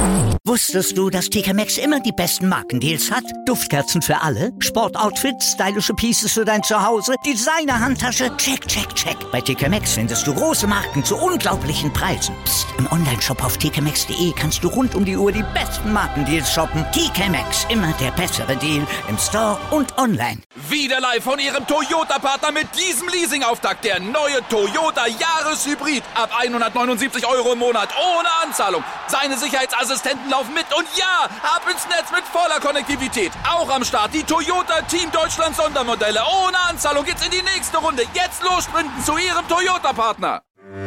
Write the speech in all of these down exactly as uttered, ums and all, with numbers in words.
Wusstest du, dass T K Maxx immer die besten Markendeals hat? Duftkerzen für alle, Sportoutfits, stylische Pieces für dein Zuhause, Designer-Handtasche, check, check, check. Bei T K Maxx findest du große Marken zu unglaublichen Preisen. Psst. Im Onlineshop auf t k maxx punkt d e kannst du rund um die Uhr die besten Markendeals shoppen. T K Maxx, immer der bessere Deal im Store und online. Wieder live von Ihrem Toyota-Partner mit diesem Leasing-Auftakt. Der neue Toyota Jahreshybrid. Ab hundertneunundsiebzig Euro im Monat ohne Anzahlung. Seine Sicherheitsassistenten laufen mit und ja, ab ins Netz mit voller Konnektivität. Auch am Start die Toyota Team Deutschland Sondermodelle. Ohne Anzahlung geht's in die nächste Runde. Jetzt los sprinten zu Ihrem Toyota-Partner.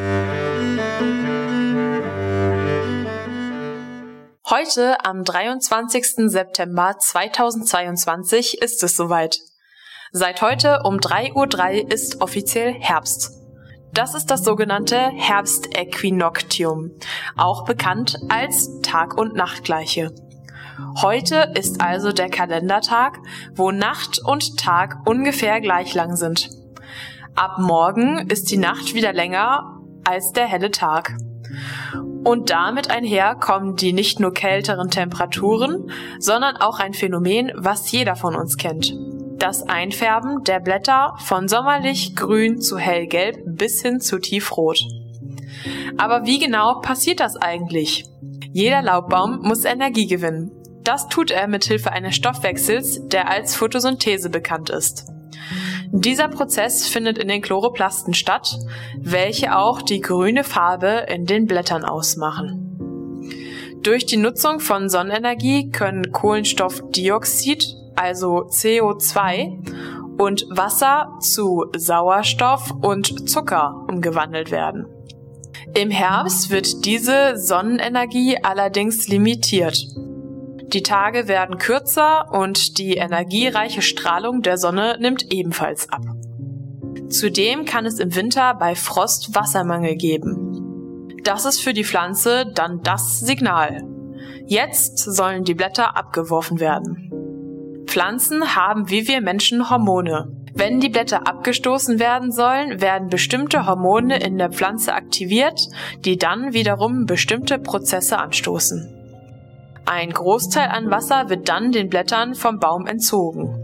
Heute, am dreiundzwanzigsten September zweitausendzweiundzwanzig, ist es soweit. Seit heute um drei Uhr drei ist offiziell Herbst. Das ist das sogenannte Herbstäquinoktium, auch bekannt als Tag- und Nachtgleiche. Heute ist also der Kalendertag, wo Nacht und Tag ungefähr gleich lang sind. Ab morgen ist die Nacht wieder länger als der helle Tag. Und damit einher kommen die nicht nur kälteren Temperaturen, sondern auch ein Phänomen, was jeder von uns kennt. Das Einfärben der Blätter von sommerlich grün zu hellgelb bis hin zu tiefrot. Aber wie genau passiert das eigentlich? Jeder Laubbaum muss Energie gewinnen. Das tut er mit Hilfe eines Stoffwechsels, der als Photosynthese bekannt ist. Dieser Prozess findet in den Chloroplasten statt, welche auch die grüne Farbe in den Blättern ausmachen. Durch die Nutzung von Sonnenenergie können Kohlenstoffdioxid, also C O zwei, und Wasser zu Sauerstoff und Zucker umgewandelt werden. Im Herbst wird diese Sonnenenergie allerdings limitiert. Die Tage werden kürzer und die energiereiche Strahlung der Sonne nimmt ebenfalls ab. Zudem kann es im Winter bei Frost Wassermangel geben. Das ist für die Pflanze dann das Signal. Jetzt sollen die Blätter abgeworfen werden. Pflanzen haben wie wir Menschen Hormone. Wenn die Blätter abgestoßen werden sollen, werden bestimmte Hormone in der Pflanze aktiviert, die dann wiederum bestimmte Prozesse anstoßen. Ein Großteil an Wasser wird dann den Blättern vom Baum entzogen.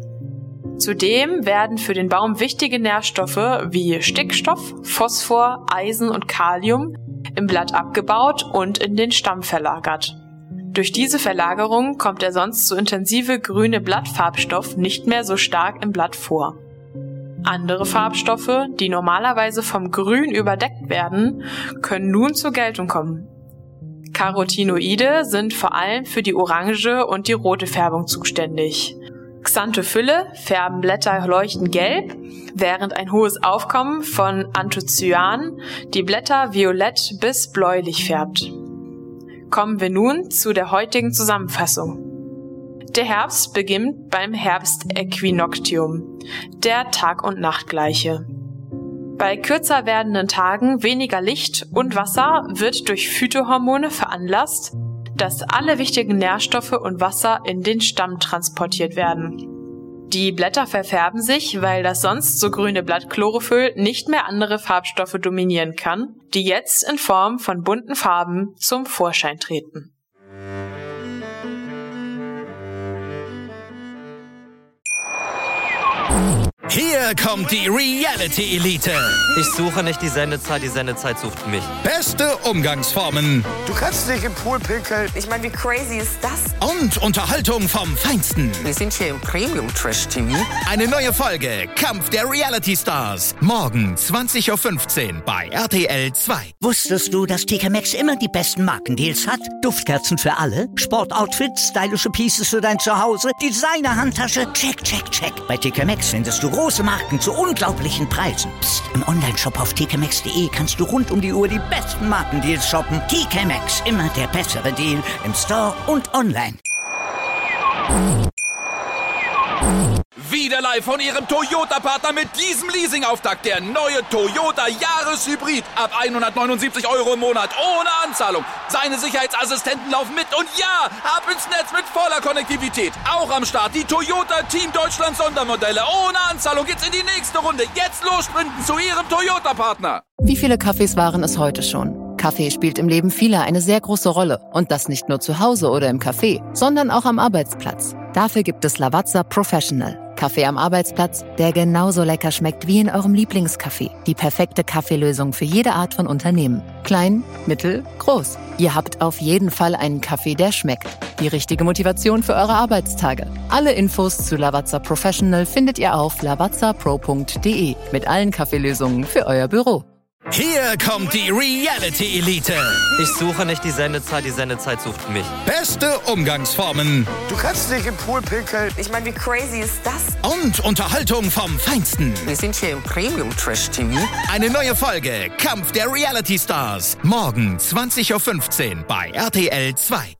Zudem werden für den Baum wichtige Nährstoffe wie Stickstoff, Phosphor, Eisen und Kalium im Blatt abgebaut und in den Stamm verlagert. Durch diese Verlagerung kommt der sonst so intensive grüne Blattfarbstoff nicht mehr so stark im Blatt vor. Andere Farbstoffe, die normalerweise vom Grün überdeckt werden, können nun zur Geltung kommen. Carotinoide sind vor allem für die orange und die rote Färbung zuständig. Xanthophylle färben Blätter leuchtend gelb, während ein hohes Aufkommen von Anthocyanen die Blätter violett bis bläulich färbt. Kommen wir nun zu der heutigen Zusammenfassung. Der Herbst beginnt beim Herbstäquinoktium, der Tag- und Nachtgleiche. Bei kürzer werdenden Tagen weniger Licht und Wasser wird durch Phytohormone veranlasst, dass alle wichtigen Nährstoffe und Wasser in den Stamm transportiert werden. Die Blätter verfärben sich, weil das sonst so grüne Blatt Chlorophyll nicht mehr andere Farbstoffe dominieren kann, die jetzt in Form von bunten Farben zum Vorschein treten. Hier kommt die Reality Elite. Ich suche nicht die Sendezeit, die Sendezeit sucht mich. Beste Umgangsformen. Du kannst nicht im Pool pinkeln. Ich meine, wie crazy ist das? Und Unterhaltung vom Feinsten. Wir sind hier im Premium-Trash-T V. Eine neue Folge Kampf der Reality Stars. Morgen zwanzig Uhr fünfzehn bei R T L zwei. Wusstest du, dass T K Maxx immer die besten Markendeals hat? Duftkerzen für alle, Sportoutfits, stylische Pieces für dein Zuhause, Designer-Handtasche, check, check, check. Bei T K Maxx findest du große Marken zu unglaublichen Preisen. Psst. Im Onlineshop auf t k maxx punkt d e kannst du rund um die Uhr die besten Markendeals shoppen. T K Maxx, immer der bessere Deal im Store und online. Wieder live von Ihrem Toyota-Partner mit diesem Leasing-Auftakt. Der neue Toyota Jahreshybrid. Ab hundertneunundsiebzig Euro im Monat ohne Anzahlung. Seine Sicherheitsassistenten laufen mit und ja, ab ins Netz mit voller Konnektivität. Auch am Start die Toyota Team Deutschland Sondermodelle. Ohne Anzahlung geht's in die nächste Runde. Jetzt los sprinten zu Ihrem Toyota-Partner. Wie viele Kaffees waren es heute schon? Kaffee spielt im Leben vieler eine sehr große Rolle. Und das nicht nur zu Hause oder im Café, sondern auch am Arbeitsplatz. Dafür gibt es Lavazza Professional. Kaffee am Arbeitsplatz, der genauso lecker schmeckt wie in eurem Lieblingscafé. Die perfekte Kaffeelösung für jede Art von Unternehmen. Klein, mittel, groß. Ihr habt auf jeden Fall einen Kaffee, der schmeckt. Die richtige Motivation für eure Arbeitstage. Alle Infos zu Lavazza Professional findet ihr auf lavazza pro punkt de mit allen Kaffeelösungen für euer Büro. Hier kommt die Reality-Elite. Ich suche nicht die Sendezeit, die Sendezeit sucht mich. Beste Umgangsformen Du kannst dich im Pool pinkeln. Ich meine, wie crazy ist das? und Unterhaltung vom Feinsten. Wir sind hier im Premium-Trash-T V. Eine neue Folge Kampf der Reality Stars. Morgen zwanzig Uhr fünfzehn bei R T L zwei.